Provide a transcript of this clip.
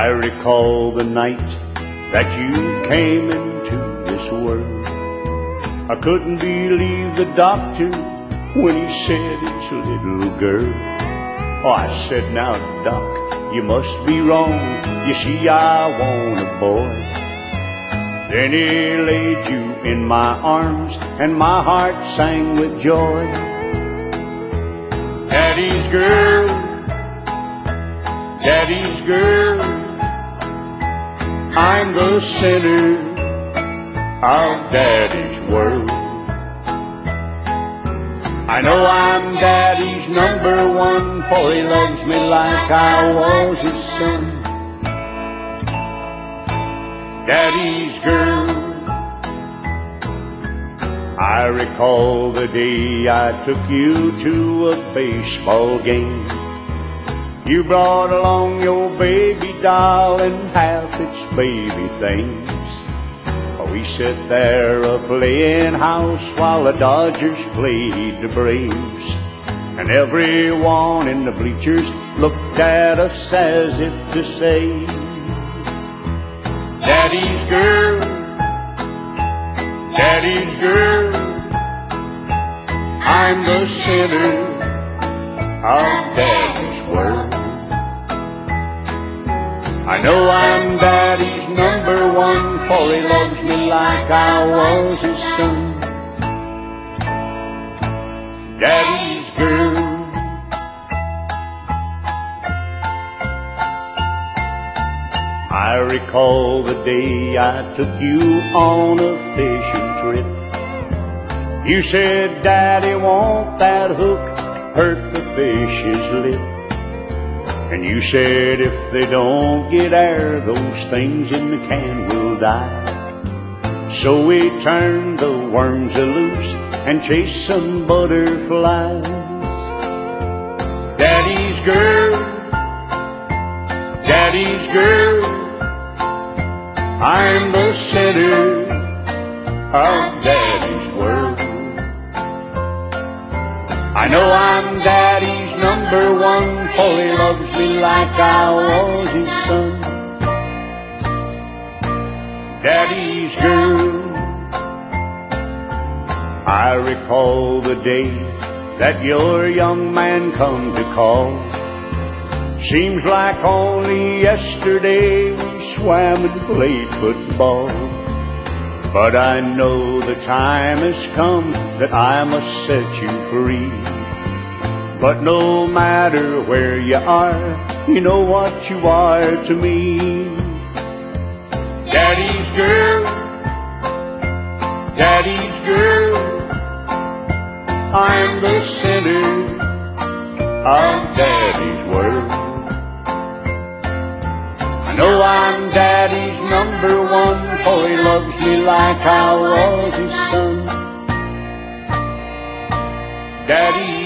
I recall the night that you came into this world. I couldn't believe the doctor when he said it's a little girl. Oh, I said, now, Doc, you must be wrong. You see, I want a boy. Then he laid you in my arms, and my heart sang with joy. Daddy's girl, Daddy's girl, I'm the center of Daddy's world. I know I'm Daddy's number one, for he loves me like I was his son. Daddy's girl, I recall the day I took you to a baseball game. You brought along your baby doll and half its baby things. We sat there a-playing house while the Dodgers played the Braves. And everyone in the bleachers looked at us as if to say, Daddy's girl, Daddy's girl, I'm the center of Daddy's world. I know I'm Daddy's number one, for he loves me like I was his son. Daddy's girl. I recall the day I took you on a fishing trip. You said, Daddy, won't that hook hurt the fish's lip? And you said, if they don't get air, those things in the can will die. So we turned the worms loose and chased some butterflies. Daddy's girl, Daddy's girl, I'm the center of Daddy's world. I know I'm Daddy's number one, for he loves me like I was his son. Daddy's girl, I recall the day that your young man come to call. Seems like only yesterday we swam and played football. But I know the time has come that I must set you free. But no matter where you are, you know what you are to me. Daddy's girl, Daddy's girl, I'm the center of Daddy's world. I know I'm Daddy's number one, for he loves me like I was his son. Daddy